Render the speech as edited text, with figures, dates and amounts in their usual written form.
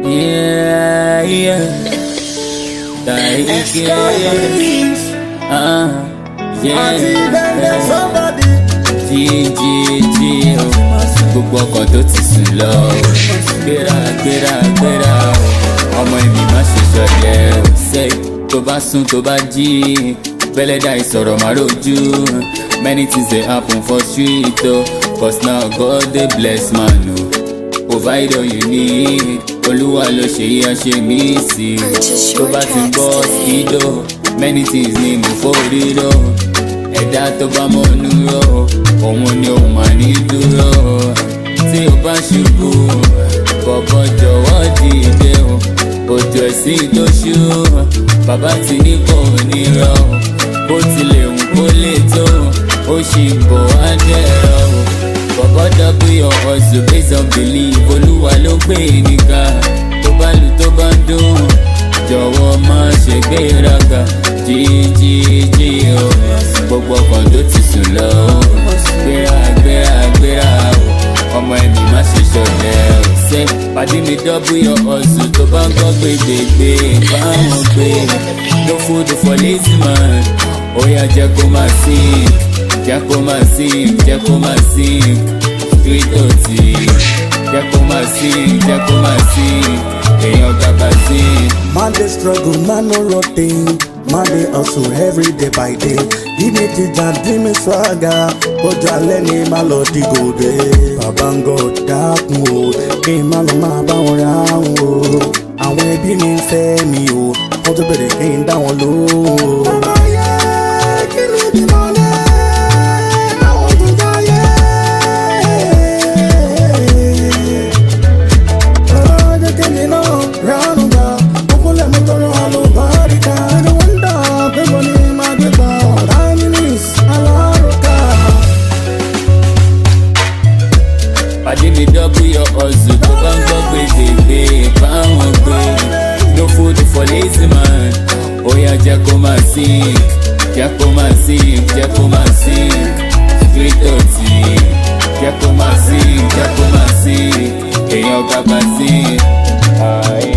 Yeah, yeah. G. Gbogbo ọkọ̀ tó ti sùn lọ. Gbéra. Ọmọ èmi má ṣe ṣọlẹ̀. Ṣé tó bá sùn tó bá jí? Bẹ́lẹ́dà ìsọ̀rọ̀ máa rojú. Many things dey happen for street o. But now God dey bless man o. Provide all you need. Olúwa ló ṣe yá ṣe mí sí. Tó bá ti gbọ́ skido. Many things ni mo forí rò. Ẹ̀dá tó bá mọ̀nú rò. Òun ni òun máa ní dúró. Tí o bá ṣubú, bọ̀bọ̀ jọ̀wọ́ dìde o. Òjò ẹ̀sìn tó ṣú. Bàbá ti ní kò ní rọ. Bó tilẹ̀ wù kó lè tó. Ó ṣì ń bọ̀ wá dẹ̀rọ o. Bọ̀bọ̀ double your hustle based on belief. Olúwa ló gbé nìka. Tó bá lù tó bá ń dùn. Jọ̀wọ́ má ṣe gbéraga. Jí o. Gbogbo ọkàn tó ti sùn lọ o. Gbéra o. Ọmọ ẹ̀mí má ṣe ṣọlẹ̀ o. Ṣé pàdé mi double your hustle tó bá ń gbọ́ gbégbégbé báwọn gbé. No food for lazy man. Ó yá jẹ́ kó máa sing. Jẹ́ kó máa sing. Street oti. Jẹ́ kó máa sing. Èèyàn gàbà sing. Man dey struggle, man no routine. Man dey hustle every day by day. Give me tija, give me swagger. Ojú alẹ́ ni má lọ di gòdè. Bàbá ń gọ̀ dákun o. Kí n má lọ máa bá wọn ra wọn o. Àwọn ẹbí mi ń fẹ́ mi o. Wọ́n tó bẹ̀rẹ̀ kí n dá wọn lóhùn o. Bàbá yẹ kí ni bí mo lẹ́? Àwọn tó já yẹ. Ọjọ́ kẹ́mi náà ránú gbà. Ọkùnrin mi tọrọ àlùbáríkà. Ẹni wọ́n ń dà pé mo ní máa gbé gbà. Ọ̀rá mi ní alárùkà. Pàdé mi double your hustle tó bá ń gbọ́ gbèdégbé báwọn gbé. No food for lazy man. Ó yá jẹ́ kó máa sing. Street oti. Jẹ́ kó máa sing. Èèyàn gàbà sing.